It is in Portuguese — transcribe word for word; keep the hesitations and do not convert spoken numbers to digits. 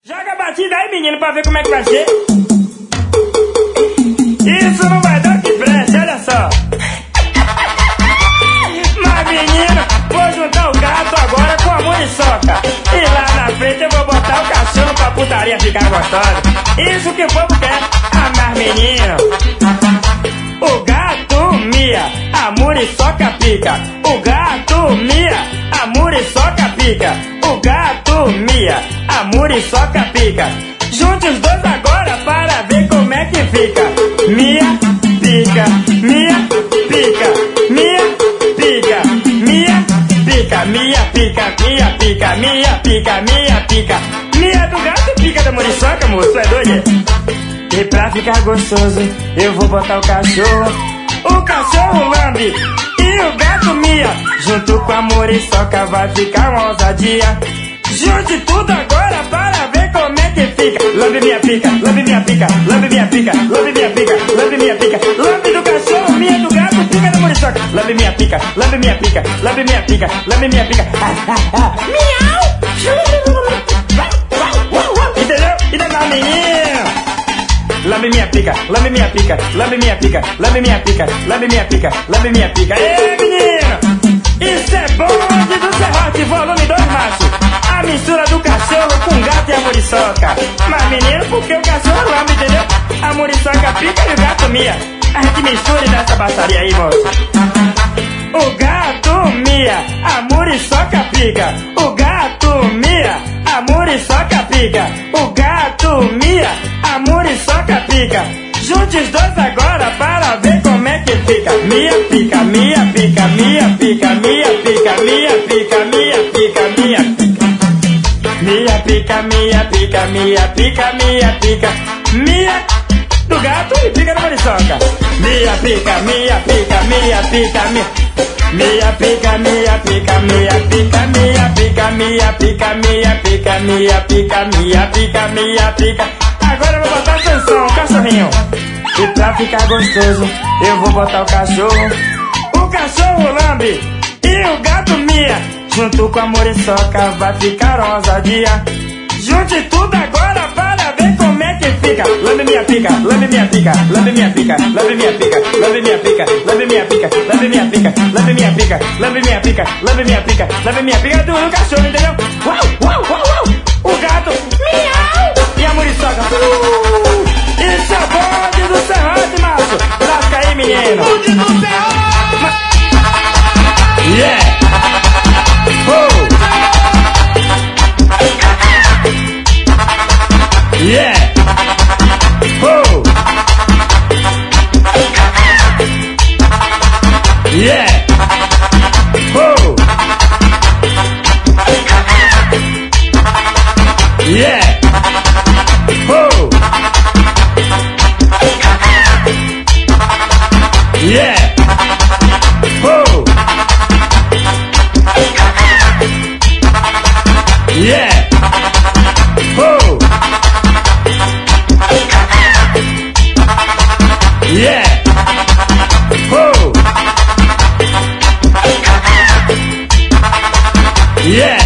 Joga a batida aí, menino, pra ver como é que vai ser. Isso não vai dar o que preste, olha só. Mas, menino, vou juntar o gato agora com a muriçoca. E lá na frente eu vou botar o cachorro pra putaria ficar gostosa. Isso que o povo quer. Ah, mas, menino, o gato mia, a muriçoca pica. O gato mia, a muriçoca pica. O gato mia, a muriçoca pica. Junte os dois agora para ver como é que fica. Mia, pica, mia, pica, mia, pica, mia, pica, mia, pica, mia, pica, mia, pica, mia, pica. Mia do gato e pica da muriçoca, moço, é doido? E pra ficar gostoso, eu vou botar o cachorro. O cachorro lambe e o gato mia. Junto com a muriçoca vai ficar uma ousadia. Junte tudo agora para ver como é que fica. Lambe minha pica, lambe minha pica, lambe minha pica, lambe minha pica, lambe minha pica. Lambe do cachorro, minha do gato, pica da muriçoca. Lambe minha pica, lambe minha pica, lambe minha pica, lambe minha pica. Miau! Entendeu? Entendeu, menino? Lambe minha pica, lambe minha pica, lambe minha pica, lambe minha pica, lambe minha pica, lambe minha pica. Ê, menino! Isso é bonde do serrote, volume dois, macho. A mistura do cachorro com o gato e a muriçoca. Mas, menino, porque o cachorro lambe, entendeu? A muriçoca pica e o gato mia. A gente mistura e dá essa baixaria aí, moço. O gato mia, a muriçoca pica. O gato mia, a muriçoca pica. O gato mia, a muriçoca pica. Junte os dois agora para ver como é que fica. Mia pica, mia pica, mia pica, mia pica, mia pica, mia pica, mia pica. Mia pica, mia pica, mia pica, mia pica. Mia do gato e pica da muriçoca. Mia pica, mia pica, mia pica, mia. Mia pica, mia pica, mia pica, mia pica, mia pica, mia pica, mia pica, mia pica, mia pica. Agora eu vou botar atenção, cachorrinho. E pra ficar gostoso, eu vou botar o cachorro. O cachorro lambe e o gato mia. Junto com a muriçoca vai ficar uma ousadia. Junte tudo agora para ver como é que fica. Lambe minha pica, lambe minha pica, lambe minha pica, lambe minha pica, lambe minha pica, lambe minha pica, lambe minha pica, lambe minha pica, lambe minha pica, lambe minha pica, lambe minha pica do cachorro, entendeu? Uau, uau, uau, uau. O gato miau e a muriçoca. Uh, isso é bonde do serrote, macho. Lasca aí, menino. Bonde do serrote. Yeah. Oh. Yeah. Oh. Yeah. Oh. Yeah. Oh. Yeah. Oh. Yeah. Oh. Yeah. Oh. Yeah.